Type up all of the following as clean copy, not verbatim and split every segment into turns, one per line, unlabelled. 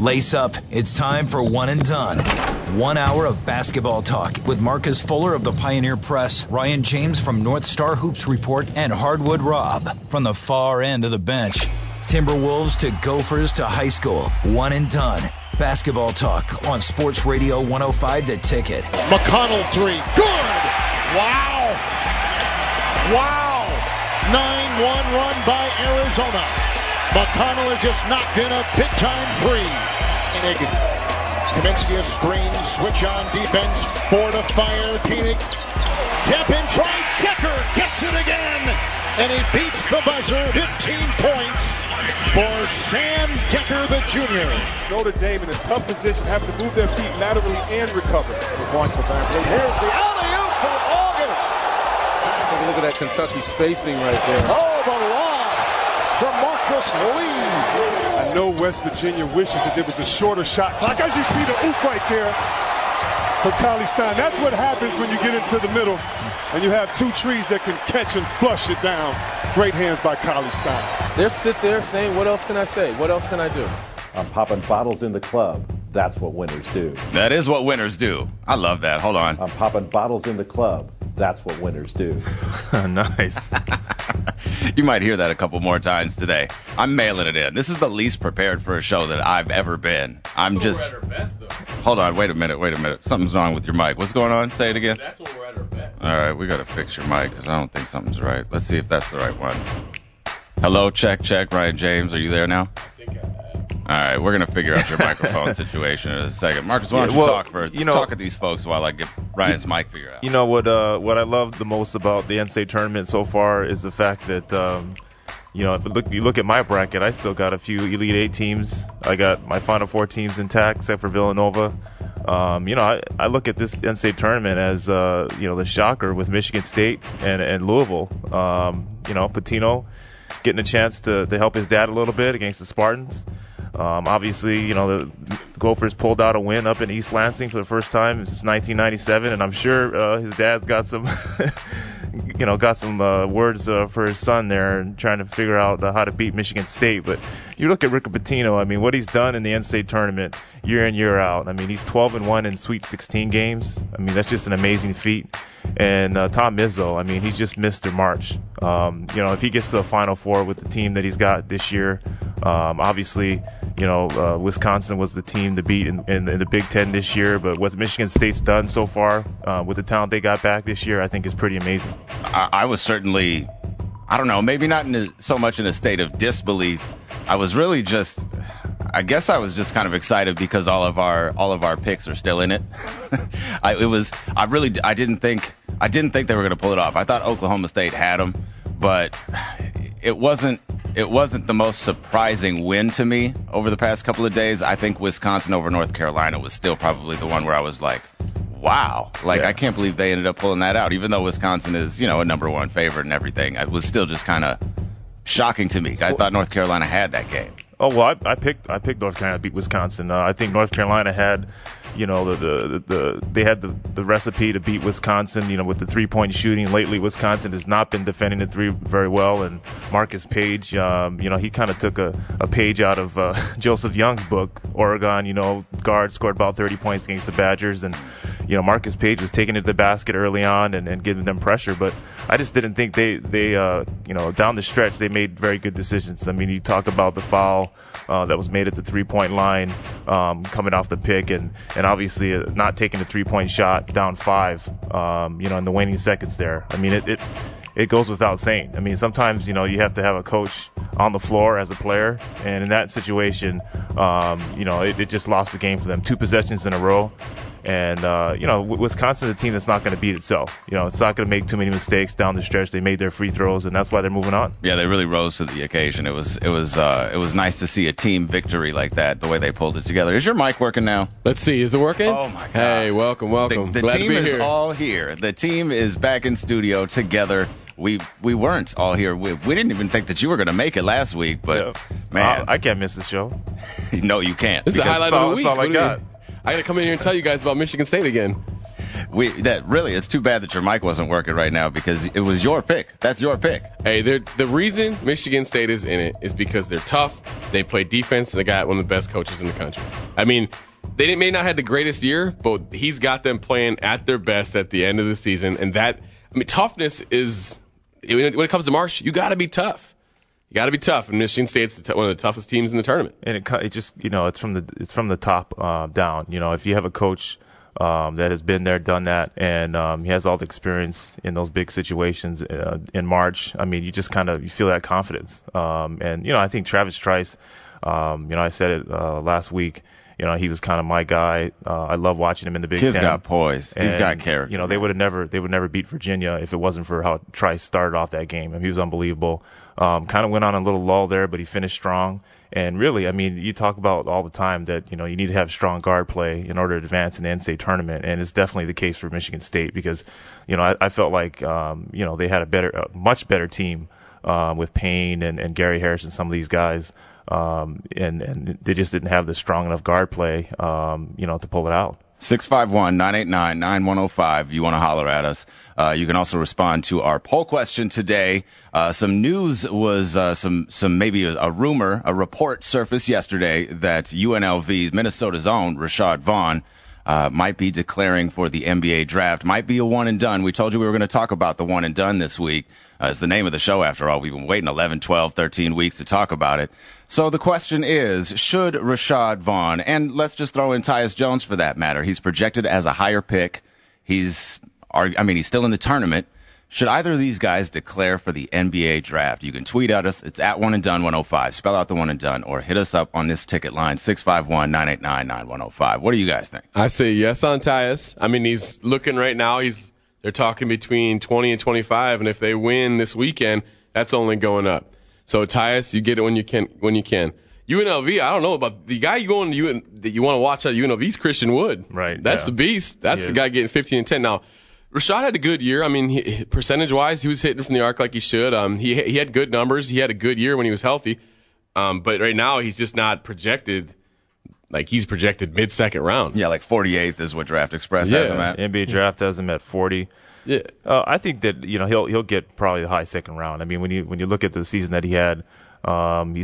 Lace up. It's time for One and Done. 1 hour of basketball talk with Marcus Fuller of the Pioneer Press, Ryan James from North Star Hoops Report, and Hardwood Rob from the far end of the bench. Timberwolves to Gophers to high school. One and Done. Basketball talk on Sports Radio 105 The Ticket.
McConnell three. Good! Wow! 9-1 run by Arizona. McConnell has just knocked in a big-time three. Kaminsky a screen, switch on defense, 4 to fire, Koenig. Tap in, try, Decker gets it again, and he beats the buzzer, 15 points for Sam Decker, the junior.
Notre Dame in a tough position, having to move their feet laterally and recover.
Points of that. Here's the alley-oop for August.
Take a look at that Kentucky spacing right there.
Oh, the lob from Marcus Lee.
I know West Virginia wishes that there was a shorter shot clock. As you see the oop right there for Cauley Stein. That's what happens when you get into the middle and you have two trees that can catch and flush it down. Great hands by Cauley Stein.
They'll sit there saying, what else can I say? What else can I do?
I'm popping bottles in the club. That's what winners do.
That is what winners do. I love that. Hold on.
I'm popping bottles in the club. That's what winners do.
Nice.
You might hear that a couple more times today. I'm mailing it in. This is the least prepared for a show that I've ever been.
We're at our best, though.
Hold on. Wait a minute. Something's wrong with your mic. What's going on? Say it again.
That's when we're at our best.
All right. We got to fix your mic because I don't think something's right. Let's see if that's the right one. Hello. Check. Ryan James, are you there now?
I think I have.
All right, we're going to figure out your microphone situation in a second. Marcus, why don't you talk at these folks while I get Ryan's mic figured out.
You know, what I love the most about the NCAA tournament so far is the fact that, if you look at my bracket, I still got a few Elite Eight teams. I got my Final Four teams intact, except for Villanova. I look at this NCAA tournament as, the shocker with Michigan State and Louisville. Pitino getting a chance to help his dad a little bit against the Spartans. Obviously, the Gophers pulled out a win up in East Lansing for the first time since 1997, and I'm sure his dad's got some, words for his son there and trying to figure out how to beat Michigan State. But you look at Rick Pitino, I mean, what he's done in the NCAA tournament year in, year out. I mean, he's 12-1 in Sweet 16 games. I mean, that's just an amazing feat. And Tom Izzo, I mean, he's just Mr. March. If he gets to the Final Four with the team that he's got this year, obviously, Wisconsin was the team to beat in the Big Ten this year. But what Michigan State's done so far with the talent they got back this year, I think is pretty amazing.
I was certainly, I don't know, maybe not so much in a state of disbelief. I was really just, I guess I was just kind of excited because all of our picks are still in it. I didn't think they were going to pull it off. I thought Oklahoma State had them, but it wasn't the most surprising win to me over the past couple of days. I think Wisconsin over North Carolina was still probably the one where I was like, wow, I can't believe they ended up pulling that out, even though Wisconsin is, a number one favorite and everything. It was still just kind of shocking to me. I thought North Carolina had that game.
Oh, well, I picked North Carolina to beat Wisconsin. I think North Carolina had, they had the recipe to beat Wisconsin, with the 3-point shooting. Lately, Wisconsin has not been defending the three very well. And Marcus Page, he kind of took a page out of Joseph Young's book. Oregon, guard scored about 30 points against the Badgers. And, Marcus Page was taking it to the basket early on and giving them pressure. But I just didn't think they down the stretch, they made very good decisions. I mean, you talk about the foul that was made at the 3-point line coming off the pick and obviously not taking the 3-point shot down 5, in the waning seconds there. I mean, it goes without saying. I mean, sometimes, you have to have a coach on the floor as a player. And in that situation, it just lost the game for them. 2 possessions in a row. And, Wisconsin's a team that's not going to beat itself. It's not going to make too many mistakes down the stretch. They made their free throws, and that's why they're moving on.
Yeah, they really rose to the occasion. It was nice to see a team victory like that, the way they pulled it together. Is your mic working now?
Let's see. Is it working?
Oh, my God.
Hey, welcome.
The team is all here. The team is back in studio together. We weren't all here. We didn't even think that you were going to make it last week, but, man.
I can't miss the show.
No, you can't.
This is the highlight of the week.
That's all I got.
I got to come in here and tell you guys about Michigan State again.
It's too bad that your mic wasn't working right now because it was your pick. That's your pick.
Hey, the reason Michigan State is in it is because they're tough, They play defense, and they got one of the best coaches in the country. I mean, they may not have the greatest year, but he's got them playing at their best at the end of the season. And toughness is, when it comes to March, you got to be tough. You got to be tough, and Michigan State's one of the toughest teams in the tournament.
And it just, it's from the top down. If you have a coach that has been there, done that, and he has all the experience in those big situations in March, I mean, you just you feel that confidence. And I think Travis Trice, I said it last week. He was kind of my guy. I love watching him in the Big Ten.
Kid's got poise. He's got character.
They would never beat Virginia if it wasn't for how Trice started off that game. I mean, he was unbelievable. Kind of went on a little lull there, but he finished strong. And really, I mean, you talk about all the time that, you need to have strong guard play in order to advance in the NCAA tournament. And it's definitely the case for Michigan State because, I felt like, they had a much better team, with Payne and Gary Harris and some of these guys. And they just didn't have the strong enough guard play, to pull it out.
651-989-9105. You want to holler at us. You can also respond to our poll question today. Some news was some maybe a rumor, a report surfaced yesterday that UNLV's Minnesota's own Rashad Vaughn might be declaring for the NBA draft. Might be a one and done. We told you we were going to talk about the one and done this week. It's the name of the show, after all. We've been waiting 11, 12, 13 weeks to talk about it. So the question is, should Rashad Vaughn, and let's just throw in Tyus Jones for that matter, he's projected as a higher pick. He's still in the tournament. Should either of these guys declare for the NBA draft? You can tweet at us. It's at One and Done 105. Spell out the one and done, or hit us up on this ticket line, 651-989-9105. What do you guys think?
I say yes on Tyus. I mean, he's looking right now. They're talking between 20 and 25, and if they win this weekend, that's only going up. So Tyus, you get it when you can. UNLV, I don't know about the guy that you want to watch at UNLV's Christian Wood.
Right.
That's the beast. That's the guy getting 15 and 10. Now, Rashad had a good year. I mean, percentage-wise, he was hitting from the arc like he should. He had good numbers. He had a good year when he was healthy. But right now, he's just not projected. Like, he's projected mid-second round.
Yeah, like 48th is what Draft Express has him at.
NBA Draft has him at 40.
Yeah.
I think that, he'll get probably the high second round. I mean, when you look at the season that he had, he's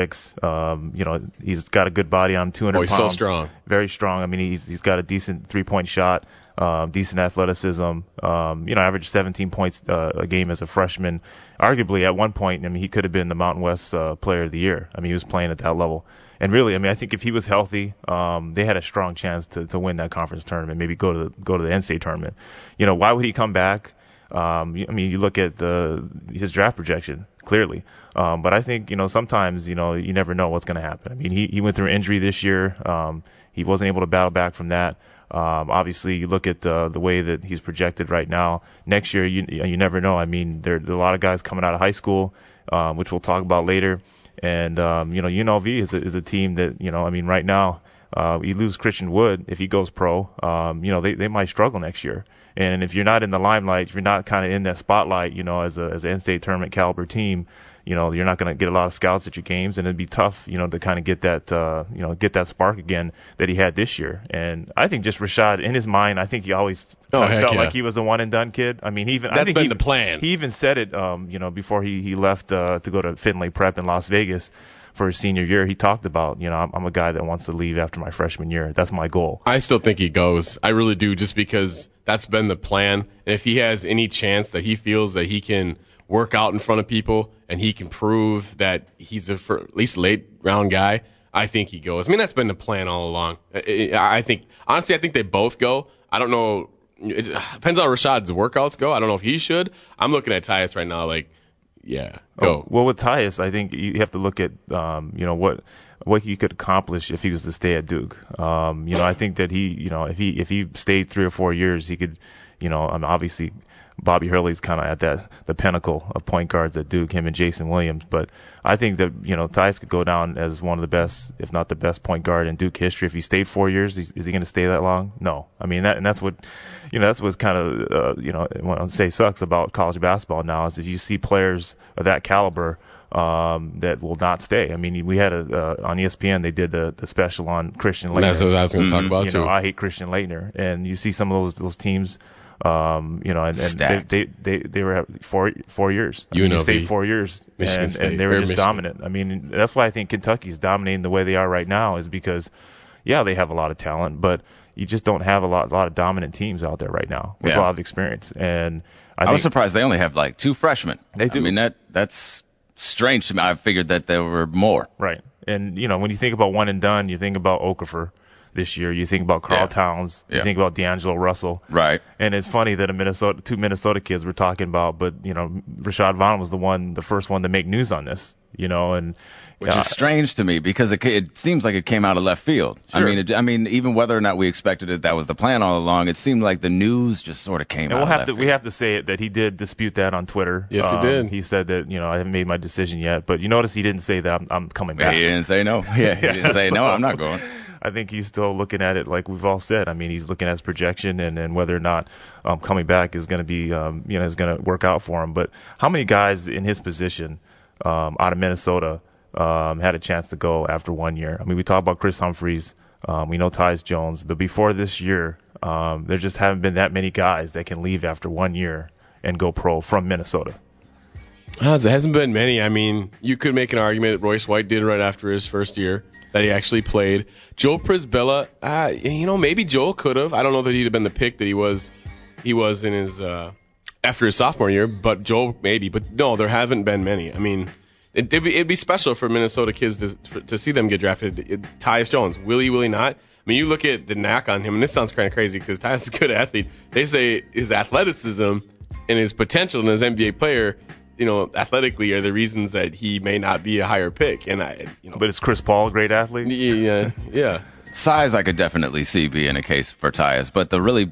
6'6". He's got a good body on him, 200 pounds.
He's so strong.
Very strong. I mean, he's got a decent three-point shot, decent athleticism. Averaged 17 points a game as a freshman. Arguably, at one point, I mean, he could have been the Mountain West Player of the Year. I mean, he was playing at that level. And really, I mean, I think if he was healthy, they had a strong chance to win that conference tournament, maybe go to the NCAA tournament. Why would he come back? I mean, you look at his draft projection, clearly. But I think, sometimes, you never know what's going to happen. I mean, he went through injury this year. He wasn't able to battle back from that. Obviously, you look at the way that he's projected right now. Next year, you never know. I mean, there are a lot of guys coming out of high school, which we'll talk about later. And, UNLV is a team that, I mean, right now, you lose Christian Wood. If he goes pro, they might struggle next year. And if you're not in the limelight, if you're not kind of in that spotlight, as an NCAA tournament caliber team, you're not going to get a lot of scouts at your games, and it'd be tough, to kind of get that spark again that he had this year. And I think just Rashad, in his mind, I think he always felt like he was a one and done kid. I mean,
that's been the plan.
He even said it, before he left to go to Findlay Prep in Las Vegas for his senior year. He talked about, I'm a guy that wants to leave after my freshman year. That's my goal.
I still think he goes. I really do, just because that's been the plan. And if he has any chance that he feels that he can work out in front of people and he can prove that he's at least late round guy, I think he goes. I mean, that's been the plan all along. I think they both go. I don't know. It depends on how Rashad's workouts go. I don't know if he should. I'm looking at Tyus right now like, yeah, go.
Well, with Tyus, I think you have to look at, what he could accomplish if he was to stay at Duke. I think that he, if he stayed 3 or 4 years, he could, obviously Bobby Hurley's kind of at the pinnacle of point guards at Duke, him and Jason Williams. But I think that, Tyus could go down as one of the best, if not the best point guard in Duke history. If he stayed 4 years, is he going to stay that long? No. I mean, that's what kind of, what I say sucks about college basketball now is that you see players of that caliber, that will not stay. I mean, we had on ESPN, they did the special on Christian Laettner.
That's what I was going to talk about too.
I hate Christian Laettner. And you see some of those teams, And they were 4 years.
UNLV,
State 4 years,
Michigan State,
and they were just
Michigan.
dominant. I mean, that's why I think Kentucky's dominating the way they are right now, is because, yeah, they have a lot of talent, but you just don't have a lot of dominant teams out there right now with a lot of experience. And I
was surprised they only have like 2 freshmen.
They do.
I mean, that's strange to me. I figured that there were more.
Right. And, when you think about one and done, you think about Okafor this year. You think about Karl Towns. You think about D'Angelo Russell.
Right.
And it's funny that two Minnesota kids we're talking about, but, Rashad Vaughn was the first one to make news on this, and
which is strange to me because it seems like it came out of left field.
Sure.
I mean, even whether or not we expected it, that was the plan all along. It seemed like the news just sort of came out of left field.
We have to say it that he did dispute that on Twitter.
Yes, he did.
He said that, I haven't made my decision yet, but you notice he didn't say that I'm coming back.
He didn't say no. Yeah, he didn't say no, I'm not going.
I think he's still looking at it like we've all said. I mean, he's looking at his projection and whether or not coming back is going to be, is going to work out for him. But how many guys in his position out of Minnesota had a chance to go after 1 year? I mean, we talk about Chris Humphreys. We know Tyus Jones. But before this year, there just haven't been that many guys that can leave after 1 year and go pro from Minnesota.
There hasn't been many. I mean, you could make an argument that Royce White did right after his first year, that he actually played. Joe Prisbilla, maybe Joe could have. I don't know that he'd have been the pick that he was in his after his sophomore year, but Joe maybe. But no, there haven't been many. I mean, it'd be special for Minnesota kids to see them get drafted. Tyus Jones, will he not? I mean, you look at the knack on him, and this sounds kind of crazy because Tyus is a good athlete. They say his athleticism and his potential in his NBA player, athletically are the reasons that he may not be a higher pick. And
But is Chris Paul a great athlete?
Yeah.
Size, I could definitely see being a case for Tyus, but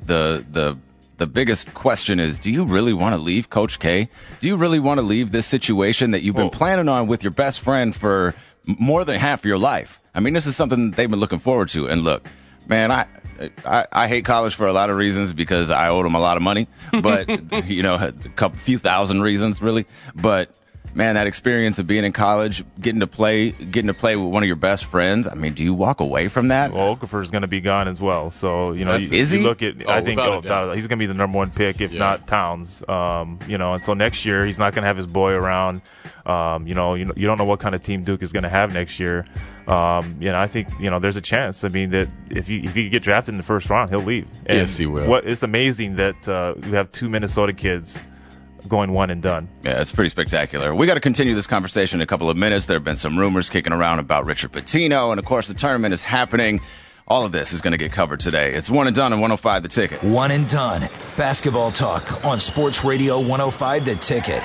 the biggest question is, do you really want to leave Coach K? Do you really want to leave this situation that you've been planning on with your best friend for more than half your life? I mean, this is something that they've been looking forward to. And look, man, I hate college for a lot of reasons because I owed them a lot of money, but a few thousand reasons really. But man, that experience of being in college, getting to play with one of your best friends. I mean, do you walk away from that?
Well, Okafor's going to be gone as well. So,
is he?
Look at, I think he's going to be the number 1 pick, if not Towns. And so next year he's not going to have his boy around. You don't know what kind of team Duke is going to have next year. I think, there's a chance. I mean, that if he could get drafted in the first round, he'll leave. And
yes, he will.
It's amazing that we have 2 Minnesota kids going one and done.
Yeah, it's pretty spectacular. We got to continue this conversation in a couple of minutes. There have been some rumors kicking around about Richard Pitino, and of course the tournament is happening. All of this is going to get covered today. It's One and Done on 105 The Ticket.
One and Done. Basketball talk on Sports Radio 105 The Ticket.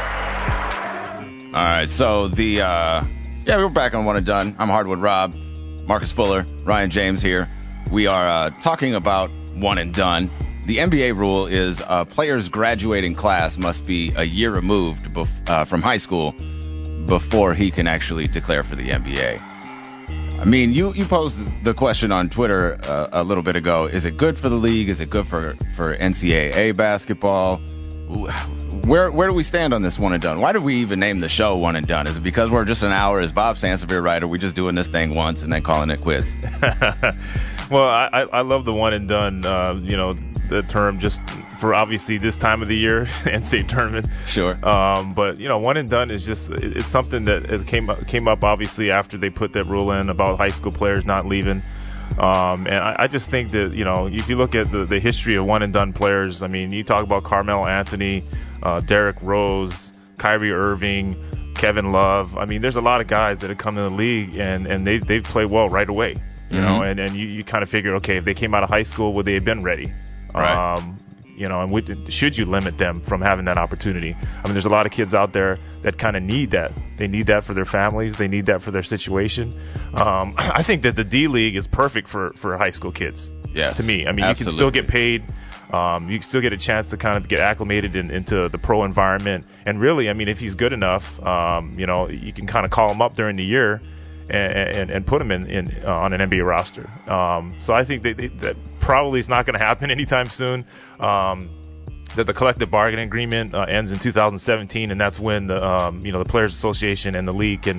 All right, so we're back on One and Done. I'm Hardwood Rob, Marcus Fuller, Ryan James here. We are talking about One and Done. The NBA rule is a player's graduating class must be a year removed from high school before he can actually declare for the NBA. I mean, you posed the question on Twitter a little bit ago. Is it good for the league? Is it good for NCAA basketball? Where do we stand on this One and Done? Why did we even name the show One and Done? Is it because we're just an hour, as Bob Sansevier right, or are we just doing this thing once and then calling it quits?
Well, I love the One and Done, the term just for obviously this time of the year, NCAA tournament.
Sure.
But One and Done is just, it's something that came up obviously after they put that rule in about high school players not leaving. And I just think that, if you look at the history of one and done players, I mean, you talk about Carmelo Anthony, Derrick Rose, Kyrie Irving, Kevin Love. I mean, there's a lot of guys that have come in the league and they've played well right away. You know, and you kind of figure, okay, if they came out of high school, would they have been ready?
Right.
And should you limit them from having that opportunity? I mean, there's a lot of kids out there that kind of need that. They need that for their families. They need that for their situation. I think that the D League is perfect for high school kids.
Yes,
to me. I mean,
absolutely.
You can still get paid. You can still get a chance to kind of get acclimated into the pro environment. And really, I mean, if he's good enough, you can kind of call him up during the year and put him in on an NBA roster. So I think that probably is not going to happen anytime soon. That the collective bargaining agreement ends in 2017, and that's when the Players Association and the league can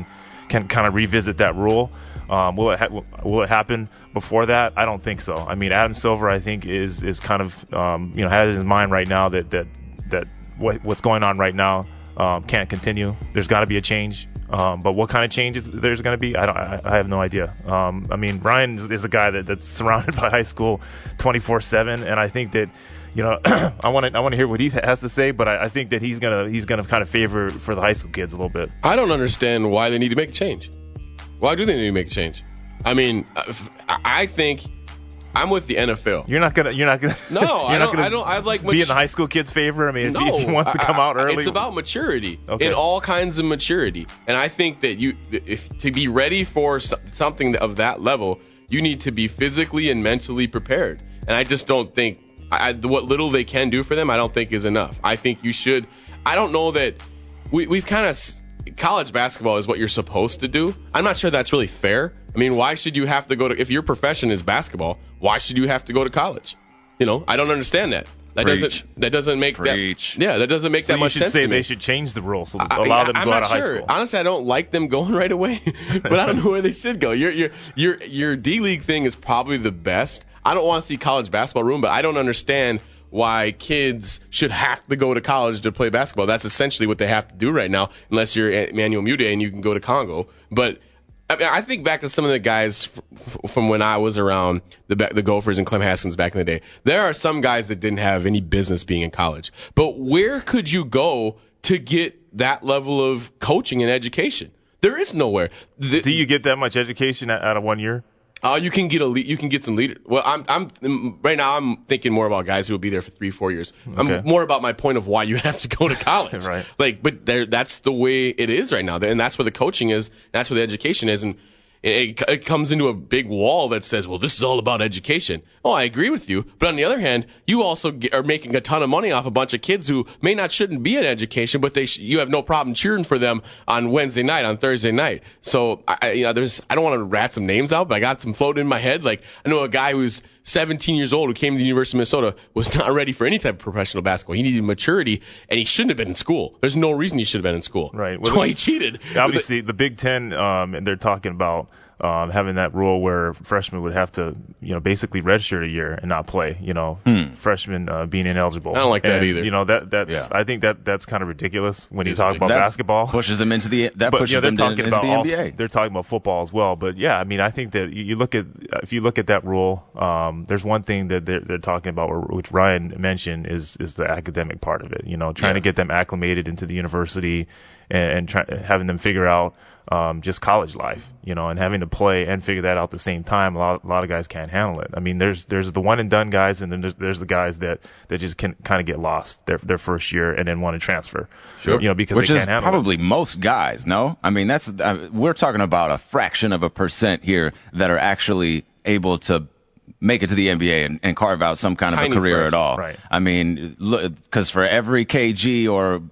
can kind of revisit that rule. Will it happen before that? I don't think so. I mean, Adam Silver, I think, is kind of has in his mind right now that what's going on right now can't continue. There's got to be a change. But what kind of changes there's going to be, I have no idea. I mean, Ryan is a guy that's surrounded by high school 24/7, and I think that, I want to hear what he has to say, but I think that he's gonna kind of favor for the high school kids a little bit.
I don't understand why they need to make a change. Why do they need to make a change? I mean, I think I'm with the NFL.
You're not gonna.
No, I don't. I like
be in the high school kids' favor. I mean, if he wants to come out early,
it's about maturity,
okay.
In all kinds of maturity. And I think that to be ready for something of that level, you need to be physically and mentally prepared. And I just don't think what little they can do for them, I don't think is enough. I think you should. I don't know that we've kind of. College basketball is what you're supposed to do. I'm not sure that's really fair. I mean, why should you have to go to, if your profession is basketball, why should you have to go to college? I don't understand that. That doesn't make
Preach.
that doesn't make that much sense to me.
They should change the rules, so allow them to go out of high school.
Honestly, I don't like them going right away, but I don't know where they should go. Your D League thing is probably the best. I don't want to see college basketball ruined, but I don't understand why kids should have to go to college to play basketball. That's essentially what they have to do right now, unless you're Emmanuel Mudiay and you can go to Congo. But I mean, I think back to some of the guys from when I was around the Gophers and Clem Haskins back in the day. There are some guys that didn't have any business being in college. But where could you go to get that level of coaching and education? There is nowhere.
Do you get that much education out of 1 year?
You can get some leader. Well, I'm right now. I'm thinking more about guys who will be there for 3-4 years. Okay. I'm more about my point of why you have to go to college.
Right.
But that's the way it is right now, and that's where the coaching is. That's where the education is, and it comes into a big wall that says, well, this is all about education. Oh, I agree with you. But on the other hand, you also are making a ton of money off a bunch of kids who shouldn't be in education, but you have no problem cheering for them on Wednesday night, on Thursday night. So I don't want to rat some names out, but I got some floating in my head. Like, I know a guy who's 17 years old who came to the University of Minnesota was not ready for any type of professional basketball. He needed maturity, and he shouldn't have been in school. There's no reason he should have been in school.
Right.
That's why he cheated.
Obviously, the Big Ten, and they're talking about having that rule where freshmen would have to, basically redshirt a year and not play. Freshmen being ineligible.
I don't like that either.
I think that's kind of ridiculous when you talk about basketball.
Pushes them into the NBA.
They're talking about football as well. But yeah, I mean, I think that if you look at that rule, there's one thing that they're talking about, which Ryan mentioned, is the academic part of it. Trying to get them acclimated into the university and having them figure out just college life, and having to play and figure that out at the same time. A lot of guys can't handle it. I mean, there's the one and done guys, and then there's the guys that just can kind of get lost their first year and then want to transfer.
Sure.
Because
which
they
is
can't handle
probably
it.
most guys. No, I mean we're talking about a fraction of a percent here that are actually able to make it to the NBA and carve out some kind of a career at all.
Right.
I mean, because for every KG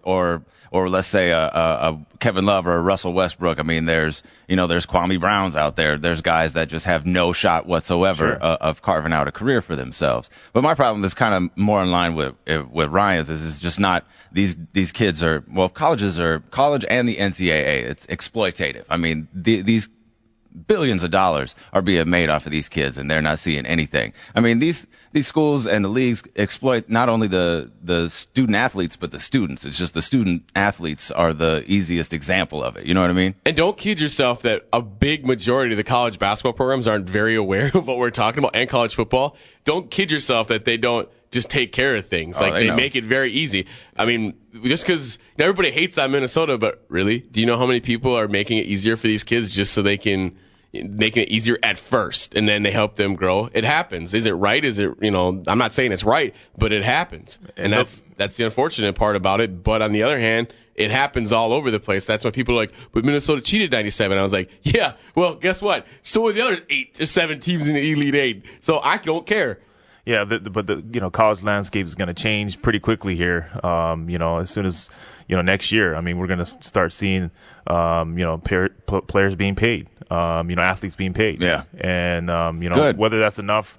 or let's say a Kevin Love or a Russell Westbrook, I mean, there's Kwame Browns out there. There's guys that just have no shot whatsoever of carving out a career for themselves. But my problem is kind of more in line with Ryan's. Is just not these kids are, well, college and the NCAA. It's exploitative. I mean, these billions of dollars are being made off of these kids, and they're not seeing anything. I mean, these schools and the leagues exploit not only the student athletes, but the students. It's just the student athletes are the easiest example of it. You know what I mean?
And don't kid yourself that a big majority of the college basketball programs aren't very aware of what we're talking about, and college football. Don't kid yourself that they don't just take care of things. They make it very easy. I mean, just because everybody hates on Minnesota, but really, do you know how many people are making it easier for these kids just so they can making it easier at first, and then they help them grow? It happens. Is it right? Is it, I'm not saying it's right, but it happens. And that's the unfortunate part about it. But on the other hand, it happens all over the place. That's why people are like, but Minnesota cheated 97. I was like, yeah, well, guess what? So are the other 8 or 7 teams in the Elite 8. So I don't care.
Yeah, but the college landscape is going to change pretty quickly here. As soon as next year, I mean, we're going to start seeing players being paid, athletes being paid.
Yeah.
And
Good.
Whether that's enough,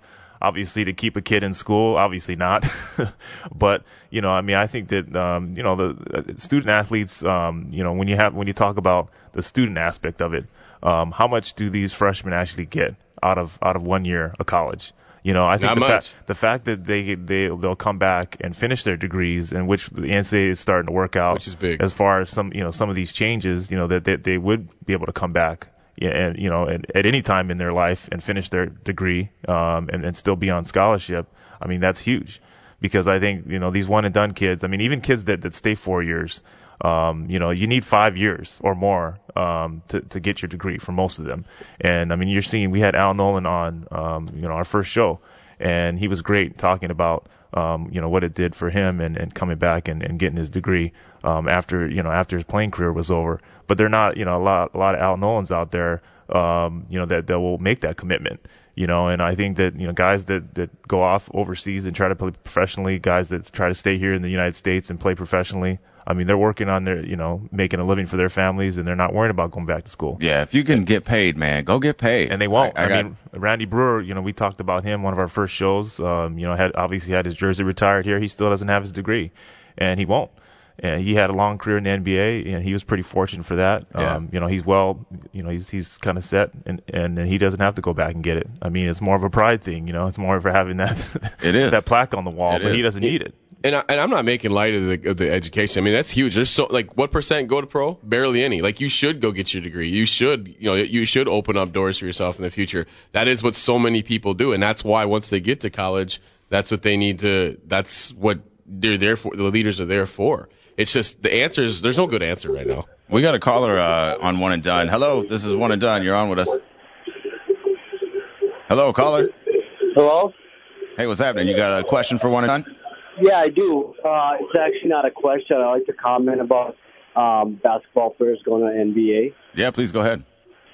obviously to keep a kid in school, obviously not. But, I think that, the student athletes, when you talk about the student aspect of it, how much do these freshmen actually get out of 1 year of college? I think the fact that they'll come back and finish their degrees, in which the NCAA is starting to work out,
which is big,
as far as some of these changes, that they would be able to come back, and at any time in their life and finish their degree, and still be on scholarship. I mean, that's huge, because I think these one and done kids. I mean, even kids that stay 4 years. You need 5 years or more to get your degree for most of them. And I mean, we had Al Nolan on, our first show, and he was great talking about, what it did for him and coming back and getting his degree after his playing career was over. But they're not, a lot of Al Nolans out there, that will make that commitment. And I think that, guys that go off overseas and try to play professionally, guys that try to stay here in the United States and play professionally, I mean, they're working on their, making a living for their families, and they're not worried about going back to school.
Yeah, if you can get paid, man, go get paid.
And they won't. I mean, Randy Brewer, we talked about him, one of our first shows, obviously had his jersey retired here. He still doesn't have his degree, and he won't. And he had a long career in the NBA, and he was pretty fortunate for that.
Yeah.
He's kind of set, and he doesn't have to go back and get it. I mean, it's more of a pride thing, It's more of having that that plaque on the wall, but he doesn't need it.
And I'm not making light of the education. I mean, that's huge. There's what percent go to pro? Barely any. Like, you should go get your degree. You should open up doors for yourself in the future. That is what so many people do, and that's why once they get to college, that's what they need to. That's what they're there for. The leaders are there for. It's just the answers. There's no good answer right now.
We got a caller on One and Done. Hello, this is One and Done. You're on with us. Hello, caller.
Hello.
Hey, what's happening? You got a question for One and Done?
Yeah, I do. It's actually not a question. I like to comment about basketball players going to NBA.
Yeah, please go ahead.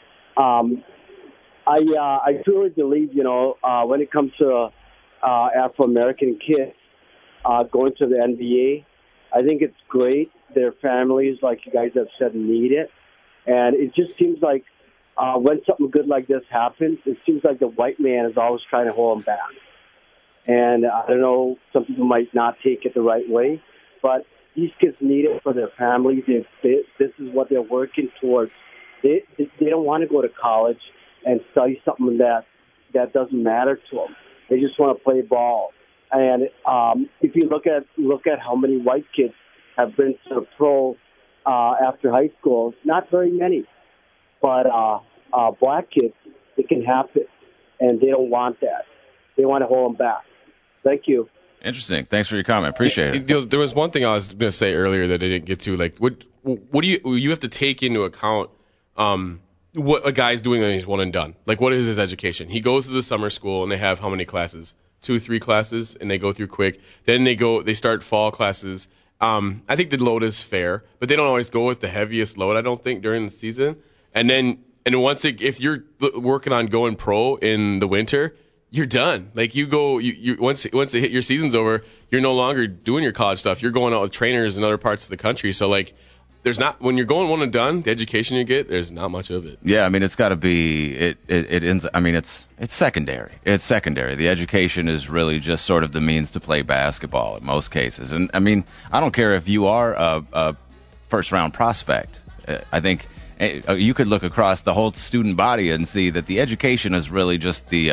I truly believe, when it comes to Afro-American kids going to the NBA, I think it's great. Their families, like you guys have said, need it. And it just seems like when something good like this happens, it seems like the white man is always trying to hold them back. And I don't know, some people might not take it the right way, but these kids need it for their families. This is what they're working towards. They don't want to go to college and study something that doesn't matter to them. They just want to play ball. And if you look at how many white kids have been to the pro after high school, not very many. But black kids, it can happen, and they don't want that. They want to hold them back. Thank you.
Interesting. Thanks for your comment. Appreciate it.
There was one thing I was going to say earlier that I didn't get to. Like, what do you have to take into account what a guy's doing when he's one and done? Like, what is his education? He goes to the summer school, and they have how many classes? 2, 3 classes, and they go through quick. Then they start fall classes. I think the load is fair, but they don't always go with the heaviest load, I don't think, during the season. And if you're working on going pro in the winter, you're done. Like, once it hit your season's over, you're no longer doing your college stuff. You're going out with trainers in other parts of the country. So, like, when you're going one and done, the education you get, there's not much of it.
Yeah, I mean, it's got to be, it ends, I mean, it's secondary. It's secondary. The education is really just sort of the means to play basketball in most cases. And, I mean, I don't care if you are a first-round prospect. I think you could look across the whole student body and see that the education is really just the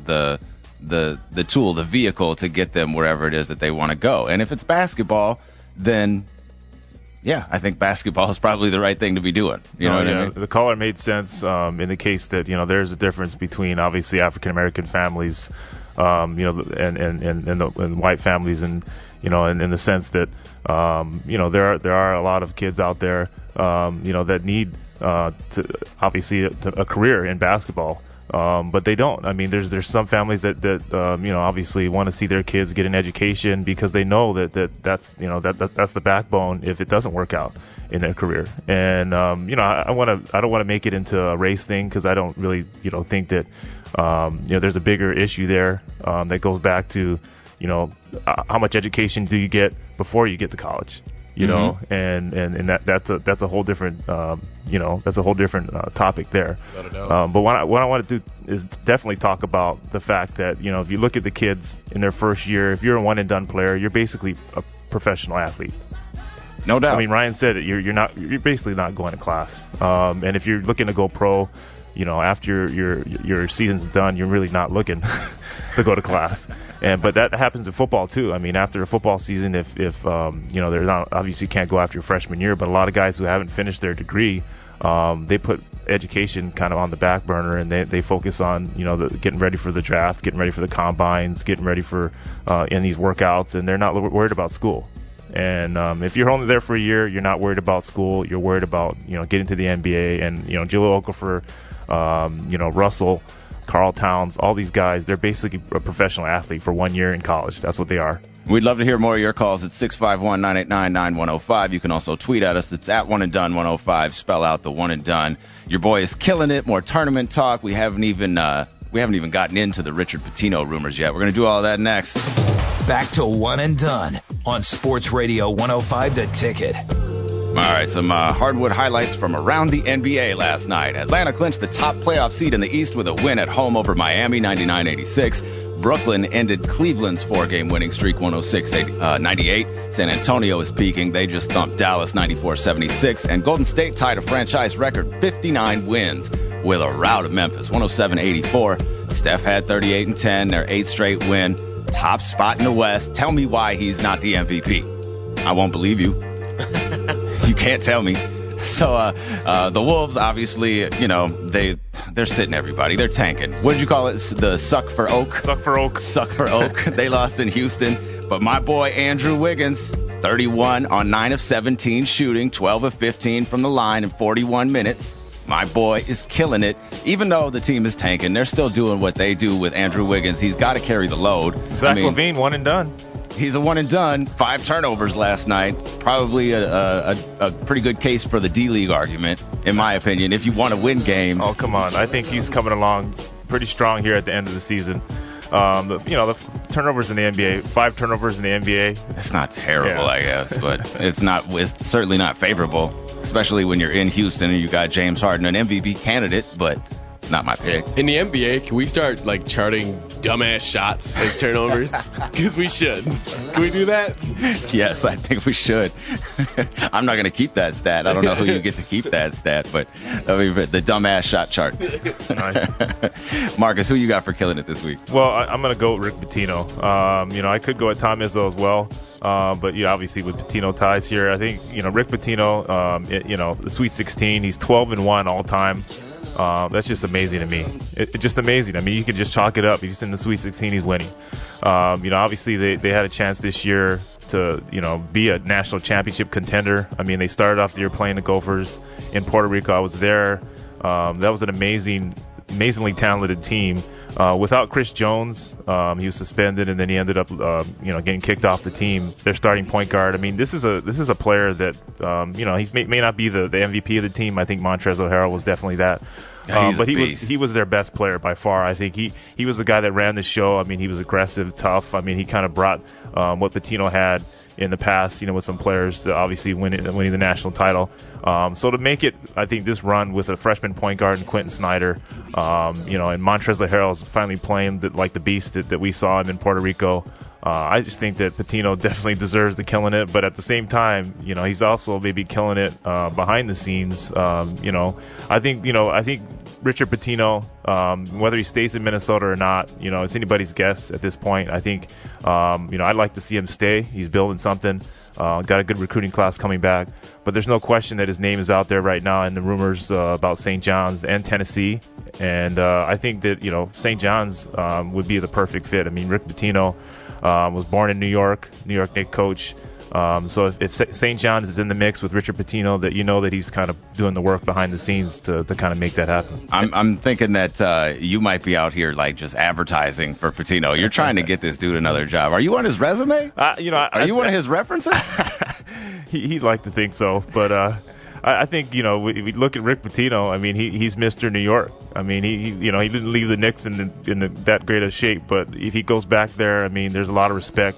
tool, the vehicle to get them wherever it is that they want to go. And if it's basketball, then yeah, I think basketball is probably the right thing to be doing. You know what I mean?
The caller made sense in the case that, there's a difference between obviously African American families, and white families, and in the sense that there are a lot of kids out there that need to obviously a career in basketball. But they don't. I mean, there's some families that obviously want to see their kids get an education because they know that's the backbone if it doesn't work out in their career. And I don't want to make it into a race thing, because I don't really think that there's a bigger issue there that goes back to how much education do you get before you get to college. you know, and that's a whole different, that's a whole different topic there. But what I want to do is definitely talk about the fact that, if you look at the kids in their first year, if you're a one and done player, you're basically a professional athlete.
No doubt.
I mean, Ryan said it. You're basically not going to class. And if you're looking to go pro, after your season's done, you're really not looking to go to class. But that happens in football too. I mean, after a football season, if they're not, obviously can't go after your freshman year, but a lot of guys who haven't finished their degree, they put education kind of on the back burner, and they focus on getting ready for the draft, getting ready for the combines, getting ready for in these workouts, and they're not worried about school. And if you're only there for a year, you're not worried about school. You're worried about getting to the NBA. And Jahlil Okafor, Russell, Karl Towns, all these guys, they're basically a professional athlete for 1 year in college. That's what they are.
We'd love to hear more of your calls at 651-989-9105. You can also tweet at us. It's at One and Done 105. Spell out the One and Done. Your boy is killing it. More tournament talk. We haven't even gotten into the Richard Pitino rumors yet. We're going to do all that next.
Back to One and Done on Sports Radio 105 The Ticket.
All right, some hardwood highlights from around the NBA last night. Atlanta clinched the top playoff seed in the East with a win at home over Miami, 99-86. Brooklyn ended Cleveland's 4-game winning streak, 106-98. San Antonio is peaking. They just thumped Dallas, 94-76. And Golden State tied a franchise record 59 wins with a rout of Memphis, 107-84. Steph had 38 and 10, their 8th straight win. Top spot in the West. Tell me why he's not the MVP. I won't believe you. You can't tell me. So the Wolves, obviously, they're sitting everybody. They're tanking. What did you call it? The suck for oak?
Suck for oak.
Suck for oak. They lost in Houston. But my boy Andrew Wiggins, 31 on 9 of 17 shooting, 12 of 15 from the line in 41 minutes. My boy is killing it. Even though the team is tanking, they're still doing what they do with Andrew Wiggins. He's got to carry the load.
Zach LaVine, one and done.
He's a one and done. 5 turnovers last night. Probably a pretty good case for the D-League argument, in my opinion, if you want to win games.
Oh, come on. I think he's coming along pretty strong here at the end of the season. The turnovers in the NBA, 5 turnovers in the NBA.
It's not terrible, I guess, but it's certainly not favorable, especially when you're in Houston and you got James Harden, an MVP candidate, but not my pick.
In the NBA, can we start charting dumbass shots as turnovers? Because we should. Can we do that?
Yes, I think we should. I'm not going to keep that stat. I don't know who you get to keep that stat, but the dumbass shot chart.
Nice.
Marcus, who you got for killing it this week?
Well, I'm going to go with Rick Pitino. I could go with Tom Izzo as well. But obviously with Pitino ties here, I think Rick Pitino, the Sweet 16, he's 12-1 all time. That's just amazing to me. It's just amazing. I mean, you can just chalk it up. He's in the Sweet 16, he's winning. Obviously they had a chance this year to be a national championship contender. I mean, they started off the year playing the Gophers in Puerto Rico. I was there. That was an amazingly talented team. Without Chris Jones, he was suspended, and then he ended up, getting kicked off the team. Their starting point guard. I mean, this is a player that, he may not be the MVP of the team. I think Montrezl Harrell was definitely that. But he was their best player by far. I think he was the guy that ran the show. I mean, he was aggressive, tough. I mean, he kind of brought what Pitino had in the past, with some players to obviously winning the national title. So to make it, I think this run with a freshman point guard and Quentin Snyder, and Montrezl Harrell is finally playing like the beast that we saw him in Puerto Rico. I just think that Pitino definitely deserves the killing it, but at the same time, he's also maybe killing it behind the scenes. I think Richard Pitino, whether he stays in Minnesota or not, it's anybody's guess at this point. I think, I'd like to see him stay. He's building something. Got a good recruiting class coming back, but there's no question that his name is out there right now in the rumors about St. John's and Tennessee, and I think that St. John's would be the perfect fit. I mean, Rick Pitino was born in New York Knicks coach. So if St. John's is in the mix with Richard Pitino, that he's kind of doing the work behind the scenes to kind of make that happen.
I'm thinking that you might be out here just advertising for Pitino. You're trying to get this dude another job. Are you on his resume? Are you one of his references?
He'd like to think so, but I think we look at Rick Pitino. I mean, he's Mr. New York. I mean, he didn't leave the Knicks in that great of shape, but if he goes back there, I mean, there's a lot of respect.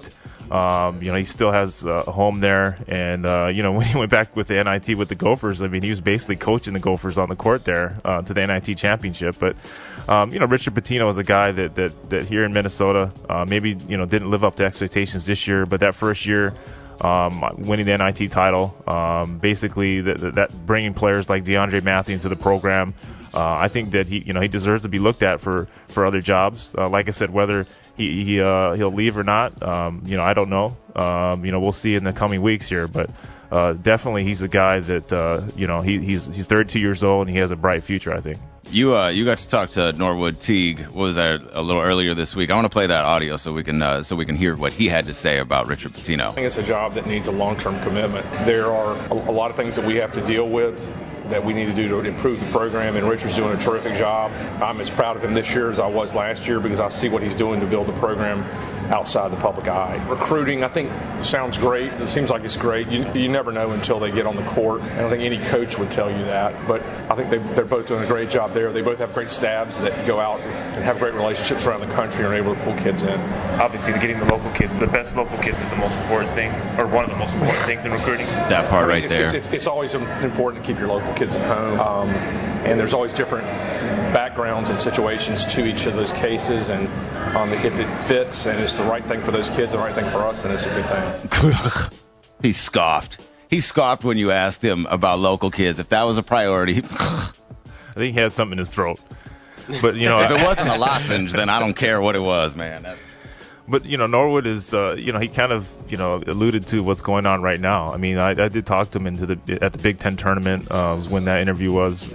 He still has a home there. And, when he went back with the NIT with the Gophers, I mean, he was basically coaching the Gophers on the court there to the NIT championship. But, Richard Pitino is a guy that here in Minnesota maybe, didn't live up to expectations this year. But that first year, winning the NIT title, basically that bringing players like DeAndre Matthew into the program, I think that he deserves to be looked at for other jobs. Like I said, whether he'll leave or not, I don't know. We'll see in the coming weeks here, but definitely he's a guy that he's 32 years old and he has a bright future, I think.
You got to talk to Norwood Teague. What was that, a little earlier this week? I want to play that audio so we can hear what he had to say about Richard Pitino.
I think it's a job that needs a long-term commitment. There are a lot of things that we have to deal with that we need to do to improve the program, and Richard's doing a terrific job. I'm as proud of him this year as I was last year because I see what he's doing to build the program outside the public eye. Recruiting, I think, sounds great. It seems like it's great. You never know until they get on the court. I don't think any coach would tell you that, but I think they're both doing a great job there. They both have great staffs that go out and have great relationships around the country and are able to pull kids in.
Obviously, getting the local kids, the best local kids is the most important thing, or one of the most important things in recruiting.
That part right there.
It's always important to keep your local kids at home, and there's always different backgrounds and situations to each of those cases, and if it fits and it's the right thing for those kids, the right thing for us, then it's a good thing.
He scoffed. He scoffed when you asked him about local kids. If that was a priority,
I think he had something in his throat. But
if it wasn't a lozenge, then I don't care what it was, man.
But Norwood is, he kind of, alluded to what's going on right now. I mean, I did talk to him at the Big Ten tournament, was when that interview was,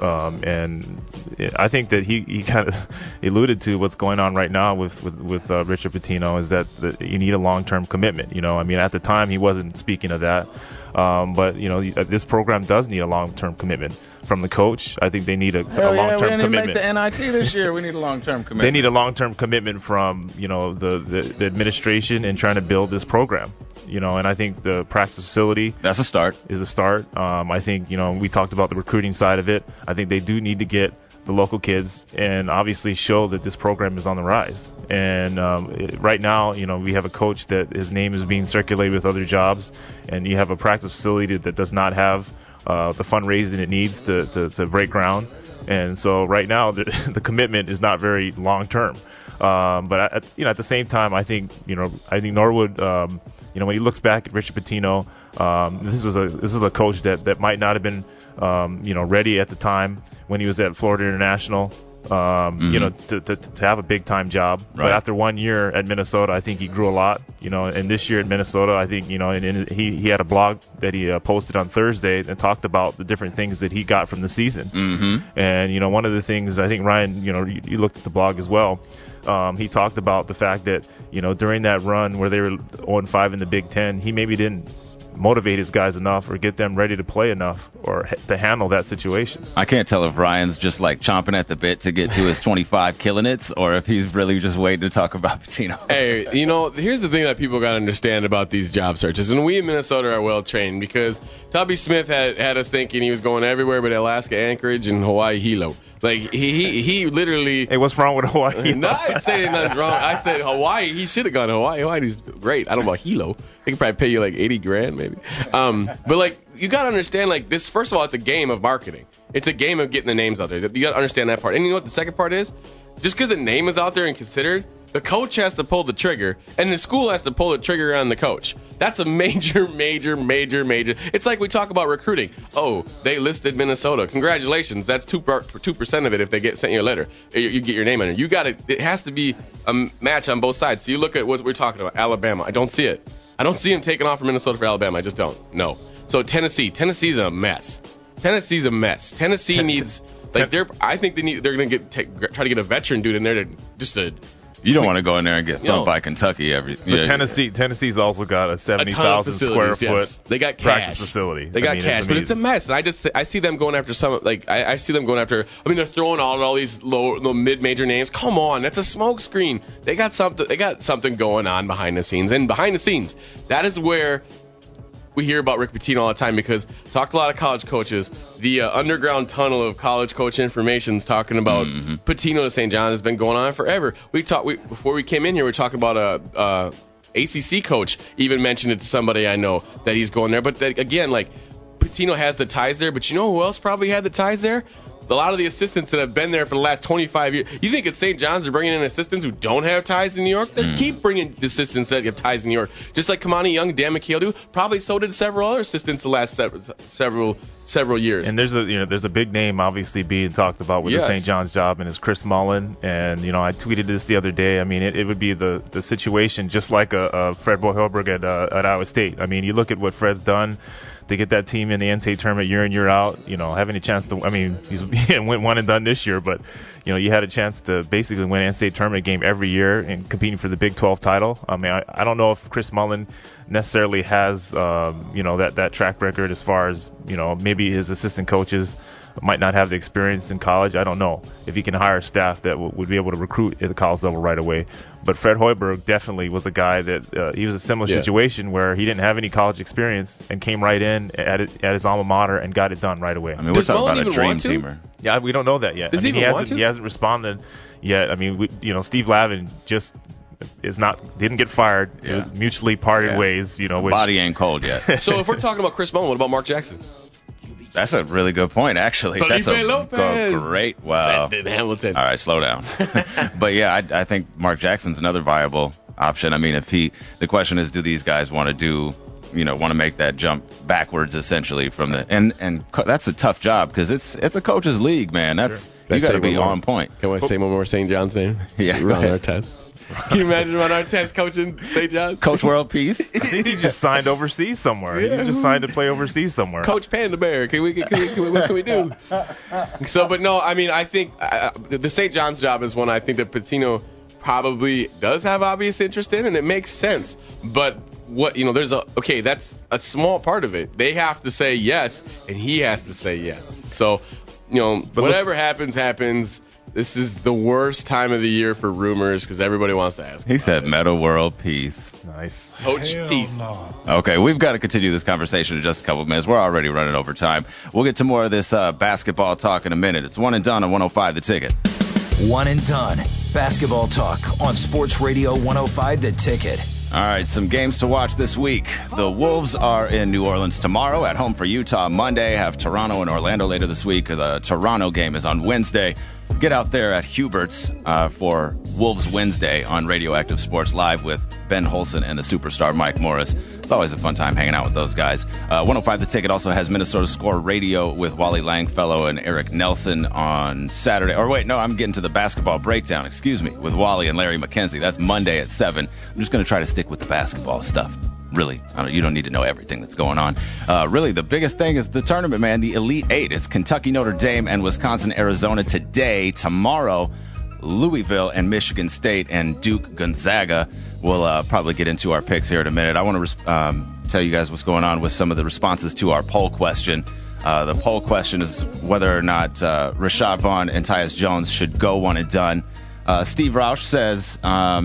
and I think that he kind of alluded to what's going on right now with Richard Pitino is that you need a long-term commitment. I mean, at the time he wasn't speaking of that, but this program does need a long-term commitment from the coach. I think they need a long-term commitment.
We didn't make the NIT this year. We need a long-term commitment.
They need a long-term commitment from the administration in trying to build this program. And I think the practice facility
is a start.
I think we talked about the recruiting side of it. I think they do need to get the local kids and obviously show that this program is on the rise. And right now, we have a coach that his name is being circulated with other jobs, and you have a practice facility that does not have the fundraising it needs to break ground. And so right now, the commitment is not very long term. But at the same time, I think Norwood, when he looks back at Richard Pitino, this is a coach that might not have been ready at the time when he was at Florida International. To have a big time job. Right. But after 1 year at Minnesota, I think he grew a lot. And this year at Minnesota, I think and he had a blog that he posted on Thursday and talked about the different things that he got from the season.
Mm-hmm.
And one of the things I think Ryan, you looked at the blog as well. He talked about the fact that during that run where they were 0-5 in the Big Ten, he maybe didn't motivate his guys enough or get them ready to play enough or to handle that situation.
I can't tell if Ryan's just like chomping at the bit to get to his 25 killing it or if he's really just waiting to talk about Pitino.
Hey, here's the thing that people got to understand about these job searches, and we in Minnesota are well trained because Tubby Smith had us thinking he was going everywhere but Alaska Anchorage and Hawaii Hilo. Like, he literally...
Hey, what's wrong with Hawaii?
No, I didn't say nothing wrong. I said Hawaii. He should have gone to Hawaii. Hawaii's great. I don't know about Hilo. They could probably pay you like $80,000 maybe. But, you got to understand, this, first of all, it's a game of marketing. It's a game of getting the names out there. You got to understand that part. And you know what the second part is? Just because the name is out there and considered, the coach has to pull the trigger, and the school has to pull the trigger on the coach. That's a major. It's like we talk about recruiting. Oh, they listed Minnesota. Congratulations. That's 2% of it if they sent you a letter. You get your name on it. It has to be a match on both sides. So you look at what we're talking about, Alabama. I don't see it. I don't see him taking off from Minnesota for Alabama. I just don't. No. So Tennessee's a mess. Tennessee needs... I think they're going to try to get a veteran dude in there to
You don't want to go in there and get thumped by Kentucky
But Tennessee's also got a 70,000 square foot
they got
practice facility.
They got cash, but it's a mess. And I see them going after some I see them going after. I mean, they're throwing out all these low mid-major names. Come on, that's a smoke screen. They got something going on behind the scenes, and behind the scenes, that is where we hear about Rick Pitino all the time because talked a lot of college coaches. The underground tunnel of college coach information is talking about Pitino to St. John has been going on forever. Before we came in here, we were talking about ACC coach even mentioned it to somebody I know that he's going there. But again, like, Pitino has the ties there, but you know who else probably had the ties there? A lot of the assistants that have been there for the last 25 years. You think at St. John's they're bringing in assistants who don't have ties to New York? They keep bringing assistants that have ties to New York. Just like Kamani Young, Dan McHale do. Probably so did several other assistants the last several years.
And there's a big name obviously being talked about with the St. John's job, and it's Chris Mullen. And I tweeted this the other day. I mean, it would be the situation just like a Fred Hoiberg at Iowa State. I mean, you look at what Fred's done to get that team in the NCAA tournament year in, year out, having a chance to, I mean, he went one and done this year, but, you had a chance to basically win an NCAA tournament game every year and competing for the Big 12 title. I mean, I don't know if Chris Mullen necessarily has, that track record as far as, maybe his assistant coaches might not have the experience in college. I don't know if he can hire staff that would be able to recruit at the college level right away. But Fred Hoiberg definitely was a guy that he was a similar situation where he didn't have any college experience and came right in at his alma mater and got it done right away.
I mean, we're talking about a dream teamer.
Yeah, we don't know that yet.
He
hasn't responded yet. I mean, Steve Lavin just didn't get fired.
Yeah.
Mutually parted ways. Which,
body ain't cold yet.
So if we're talking about Chris Mullen, what about Mark Jackson?
That's a really good point, actually.
Felipe
That's a
Lopez.
Great. Wow.
Send in Hamilton.
All right, slow down. But yeah, I think Mark Jackson's another viable option. I mean, the question is, do these guys want to make that jump backwards essentially from the and that's a tough job because it's a coach's league, man. That's you got to be on point.
Can I say one more St. John's name?
Yeah,
Ron Artest. Can you imagine Ron Artest coaching St. John's?
Coach World Peace.
I think he just signed overseas somewhere.
Yeah.
He just signed to play overseas somewhere.
Coach Panda Bear. What can we do? So, but no, I mean, I think the St. John's job is one I think that Pitino probably does have obvious interest in, and it makes sense. But that's a small part of it. They have to say yes, and he has to say yes. So, whatever happens. This is the worst time of the year for rumors because everybody wants to ask.
He said Meta World Peace.
Nice.
Coach Peace.
No.
Okay, we've got to continue this conversation in just a couple of minutes. We're already running over time. We'll get to more of this basketball talk in a minute. It's One and Done on 105 The Ticket.
One and Done. Basketball talk on Sports Radio 105 The Ticket.
All right, some games to watch this week. The Wolves are in New Orleans tomorrow, at home for Utah Monday, have Toronto and Orlando later this week. The Toronto game is on Wednesday. Get out there at Hubert's for Wolves Wednesday on Radioactive Sports Live with Ben Holson and the superstar Mike Morris. It's always a fun time hanging out with those guys. 105 The Ticket also has Minnesota Score Radio with Wally Langfellow and Eric Nelson on Saturday. Or wait, no, I'm getting to the basketball breakdown, with Wally and Larry McKenzie. That's Monday at 7. I'm just going to try to stick with the basketball stuff. Really, you don't need to know everything that's going on. Really, the biggest thing is the tournament, man, the Elite Eight. It's Kentucky, Notre Dame, and Wisconsin, Arizona today. Tomorrow, Louisville and Michigan State and Duke Gonzaga. We'll probably get into our picks here in a minute. I want to tell you guys what's going on with some of the responses to our poll question. The poll question is whether or not Rashad Vaughn and Tyus Jones should go one and done. Steve Roush says,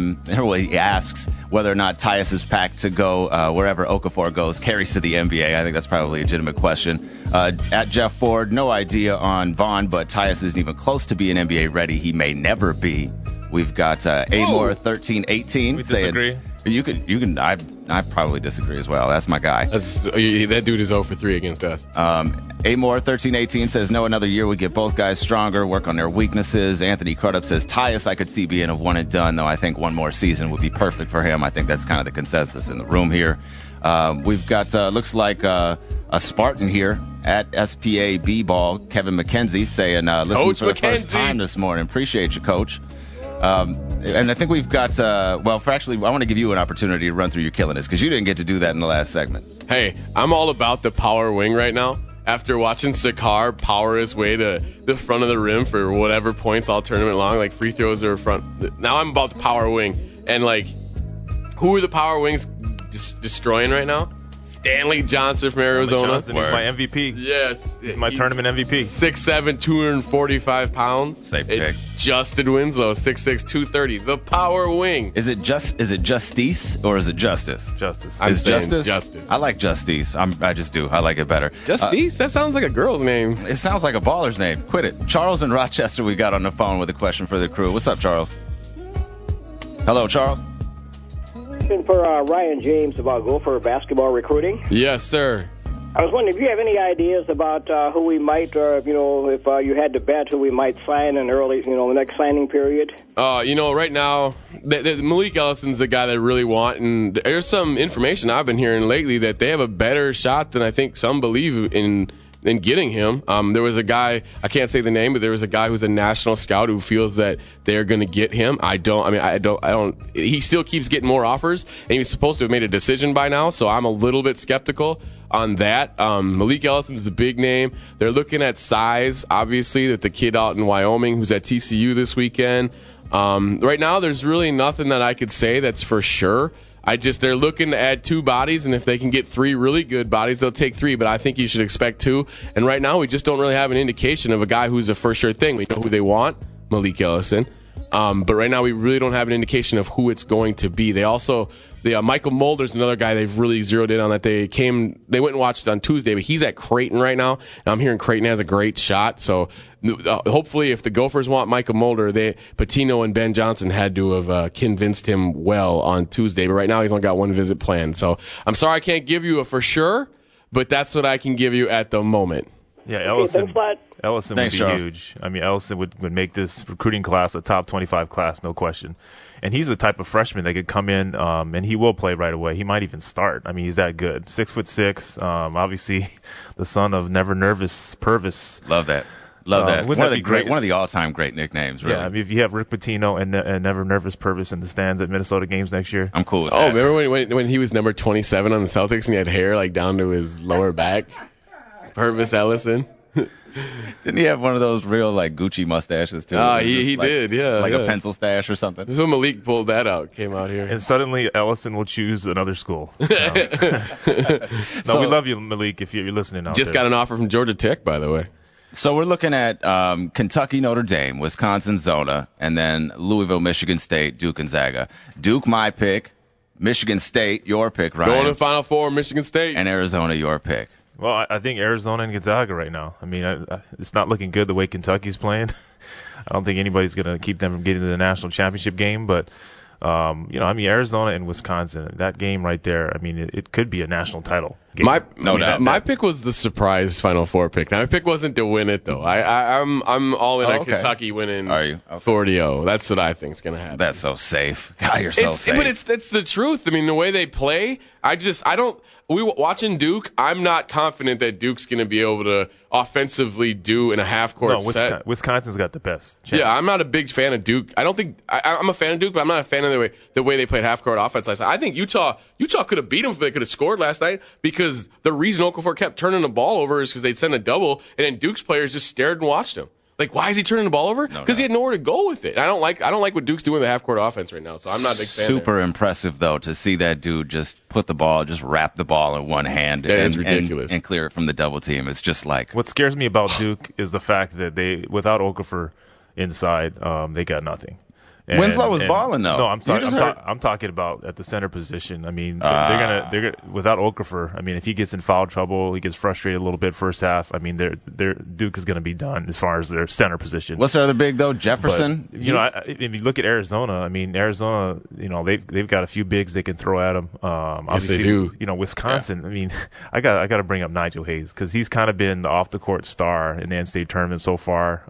he asks whether or not Tyus is packed to go wherever Okafor goes, carries to the NBA. I think that's probably a legitimate question. At Jeff Ford, no idea on Vaughn, but Tyus isn't even close to being NBA ready. He may never be. We've got Amor 1318.
We disagree.
You can. I probably disagree as well. That's my guy.
That dude is 0 for 3 against us.
Amor 1318 says no, another year would get both guys stronger, work on their weaknesses. Anthony Crudup says Tyus I could see being a one and done, though I think one more season would be perfect for him. I think that's kind of the consensus in the room here. We've got looks like a Spartan here at SPA B-Ball, Kevin McKenzie saying listen
Coach
for the
McKenzie.
First time this morning. Appreciate you, Coach. And I think we've got, I want to give you an opportunity to run through your killing this because you didn't get to do that in the last segment.
Hey, I'm all about the power wing right now. After watching Sakar power his way to the front of the rim for whatever points all tournament long, like free throws or front. Now I'm about the power wing. And, who are the power wings destroying right now? Stanley Johnson from Arizona.
Johnson is my MVP.
Yes.
He's my tournament MVP.
6'7", 245 pounds.
Safe pick.
Justin Winslow, 6'6", 230. The power wing.
Is it Justice or is it Justice?
Justice.
I'm
Is
saying
Justice? I like Justice. I just do. I like it better.
Justice? That sounds like a girl's name.
It sounds like a baller's name. Quit it. Charles in Rochester we got on the phone with a question for the crew. What's up, Charles? Hello, Charles.
question for Ryan James about Gopher basketball recruiting.
Yes, sir.
I was wondering if you have any ideas about who we might, if you had to bet who we might sign in early, the next signing period.
Right now, Malik Ellison's the guy that I really want, and there's some information I've been hearing lately that they have a better shot than I think some believe in getting him. There was a guy, I can't say the name, but there was a guy who's a national scout who feels that they're going to get him. He still keeps getting more offers, and he's supposed to have made a decision by now, so I'm a little bit skeptical on that. Malik Ellison is a big name. They're looking at size, obviously, that the kid out in Wyoming who's at TCU this weekend. Right now, there's really nothing that I could say that's for sure. They're looking to add 2 bodies, and if they can get 3 really good bodies, they'll take 3, but I think you should expect 2. And right now, we just don't really have an indication of a guy who's a for sure thing. We know who they want, Malik Ellison. But right now, we really don't have an indication of who it's going to be. They also, Michael Mulder's another guy they've really zeroed in on that they went and watched on Tuesday, but he's at Creighton right now, and I'm hearing Creighton has a great shot. So hopefully if the Gophers want Michael Mulder, Patino and Ben Johnson had to have convinced him well on Tuesday, but right now he's only got 1 visit planned. So I'm sorry I can't give you a for sure, but that's what I can give you at the moment.
Yeah, Ellison would be
Charles.
huge. I mean, Ellison would make this recruiting class a top 25 class, no question. And he's the type of freshman that could come in, and he will play right away. He might even start. I mean, he's that good. 6'6", obviously the son of Never Nervous Purvis.
Love that. One of the all-time great nicknames, really.
Yeah, I mean, if you have Rick Pitino and Never Nervous Purvis in the stands at Minnesota games next year,
I'm cool with that.
Remember when he was number 27 on the Celtics and he had hair like down to his lower back? Purvis Ellison.
Didn't he have one of those real like Gucci mustaches too?
He did, yeah.
Like a pencil stash or something.
That's when Malik pulled that out, came out here.
And suddenly Ellison will choose another school. We love you, Malik, if you're listening out
just
there.
Got an offer from Georgia Tech, by the way.
So we're looking at Kentucky, Notre Dame, Wisconsin, Zona, and then Louisville, Michigan State, Duke, Gonzaga. Duke, my pick. Michigan State, your pick, Ryan.
Going to the Final Four, Michigan State.
And Arizona, your pick.
Well, I think Arizona and Gonzaga right now. I mean, it's not looking good the way Kentucky's playing. I don't think anybody's going to keep them from getting to the national championship game, but Arizona and Wisconsin, that game right there, I mean, it could be a national title game.
My pick was the surprise Final Four pick. Now, my pick wasn't to win it, though. I'm all in on Kentucky winning 40-0. That's what I think is going to happen.
That's so safe. God, you're so safe.
But it's the truth. I mean, the way they play, watching Duke, I'm not confident that Duke's going to be able to offensively do in a half-court set.
Wisconsin's got the best chance.
Yeah, I'm not a big fan of Duke. I'm a fan of Duke, but I'm not a fan of the way they played half-court offense last night. I think Utah could have beat them if they could have scored last night, because the reason Okafor kept turning the ball over is because they'd send a double, and then Duke's players just stared and watched him. Like, why is he turning the ball over? Because he had nowhere to go with it. I don't like what Duke's doing with the half-court offense right now, so I'm not a big fan.
Super impressive, though, to see that dude just wrap the ball in one hand
it's ridiculous.
And clear it from the double team. It's just like...
What scares me about Duke is the fact that without Okafor inside, they got nothing.
Winslow was balling though.
No, I'm talking about at the center position. I mean, they're gonna without Okafor. I mean, if he gets in foul trouble, he gets frustrated a little bit first half. I mean, Duke is gonna be done as far as their center position.
What's their other big though? Jefferson.
But, if you look at Arizona, I mean, they've got a few bigs they can throw at them. Obviously,
yes, they do.
Wisconsin. Yeah. I mean, I got to bring up Nigel Hayes because he's kind of been the off the court star in the NCAA tournament so far.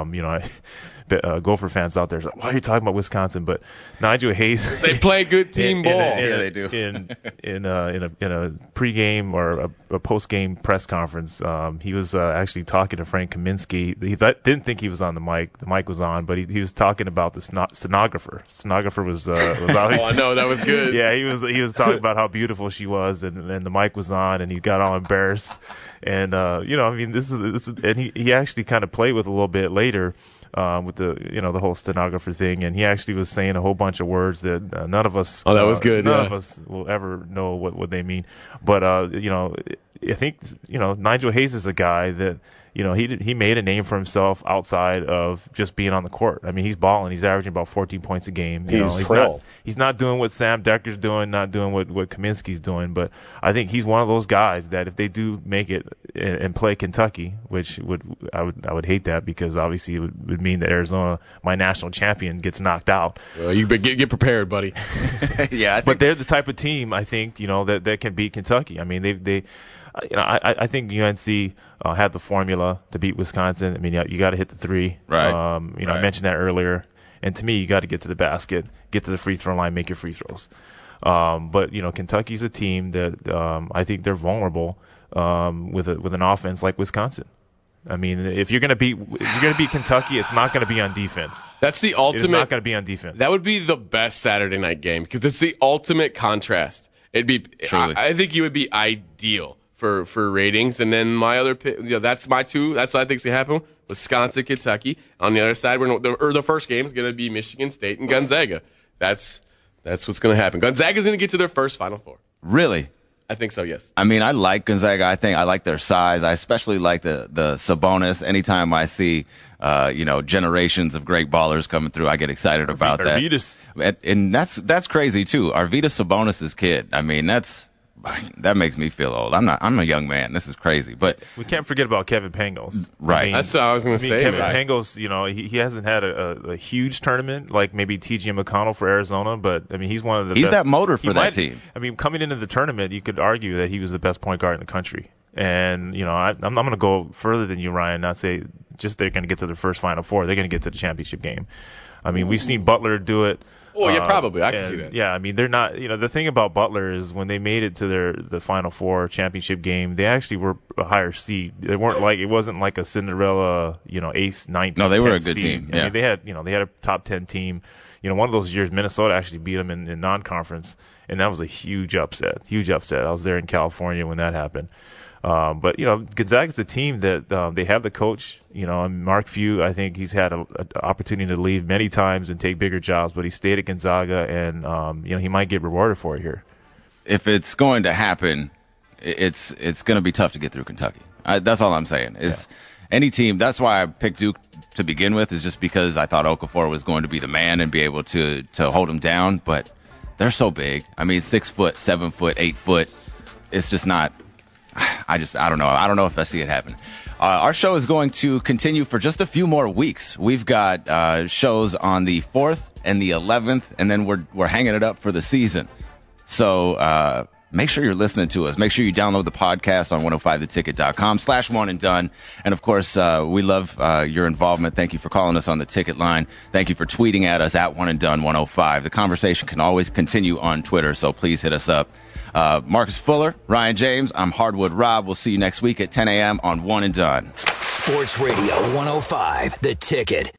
Gopher fans out there are like, why are you talking about Wisconsin? But Nigel Hayes,
they play good team ball.
They do.
In a pregame or a postgame press conference, he was actually talking to Frank Kaminsky. He didn't think he was on the mic. The mic was on, but he was talking about the stenographer. Stenographer was out.
Oh, I know, that was good.
Yeah, he was talking about how beautiful she was, and the mic was on, and he got all embarrassed. And this is and he actually kind of played with a little bit later. With the whole stenographer thing, and he actually was saying a whole bunch of words that none of us
that was good.
None of us will ever know what they mean. But I think, Nigel Hayes is a guy that, he made a name for himself outside of just being on the court. I mean, he's balling. He's averaging about 14 points a game. He's not doing what Sam Decker's doing, not doing what Kaminsky's doing, but I think he's one of those guys that if they do make it and play Kentucky, which I would hate that because obviously it would mean that Arizona, my national champion, gets knocked out.
Well, you get prepared, buddy.
Yeah,
but they're the type of team I think that can beat Kentucky. I mean, I think UNC had the formula to beat Wisconsin. I mean, you got to hit the three.
Right.
I mentioned that earlier. And to me, you got to get to the basket, get to the free throw line, make your free throws. But Kentucky's a team that I think they're vulnerable with an offense like Wisconsin. I mean, if you're gonna beat Kentucky, it's not gonna be on defense.
That's the ultimate.
It's not gonna be on defense.
That would be the best Saturday night game because it's the ultimate contrast. It'd be. I think it would be ideal for ratings. And then my other pick, that's my two. That's what I think's gonna happen. Wisconsin, Kentucky. On the other side, the first game is gonna be Michigan State and Gonzaga. That's what's gonna happen. Gonzaga's gonna get to their first Final Four.
Really?
I think so, yes.
I mean, I like Gonzaga. I like their size. I especially like the Sabonis. Anytime I see, generations of great ballers coming through, I get excited about that.
Arvydas.
And that's crazy too. Arvydas Sabonis' kid. I mean, that makes me feel old. I'm a young man. This is crazy. But
we can't forget about Kevin Pangos.
Right.
I mean,
that's what I was going to say.
Kevin Pangos, he hasn't had a huge tournament like maybe T.J. McConnell for Arizona, but I mean, he's one of the
He's
best.
that motor for that team.
I mean, coming into the tournament, you could argue that he was the best point guard in the country. And, I'm going to go further than you, Ryan, not say just they're going to get to their first Final Four. They're going to get to the championship game. I mean, we've seen Butler do it.
Oh, yeah, probably. I can see that.
Yeah, I mean, they're not, the thing about Butler is when they made it to the Final Four championship game, they actually were a higher seed. It wasn't like a Cinderella, ace, ninth.
No, they were a good
seed.
team.
Yeah. I mean, they had a top 10 team. One of those years, Minnesota actually beat them in non-conference, and that was a huge upset. I was there in California when that happened. But Gonzaga's a team that they have the coach. Mark Few, I think he's had an opportunity to leave many times and take bigger jobs, but he stayed at Gonzaga, and he might get rewarded for it here.
If it's going to happen, it's going to be tough to get through Kentucky. That's all I'm saying. Any team. That's why I picked Duke to begin with, is just because I thought Okafor was going to be the man and be able to hold him down. But they're so big. I mean, 6 foot, 7 foot, 8 foot. It's just not. I don't know. I don't know if I see it happen. Our show is going to continue for just a few more weeks. We've got shows on the 4th and the 11th, and then we're hanging it up for the season. So make sure you're listening to us. Make sure you download the podcast on 105theticket.com/one and done. And, of course, we love your involvement. Thank you for calling us on the ticket line. Thank you for tweeting at us at 1&done105. The conversation can always continue on Twitter, so please hit us up. Marcus Fuller, Ryan James, I'm Hardwood Rob. We'll see you next week at 10 a.m. on One and Done.
Sports Radio 105, The Ticket.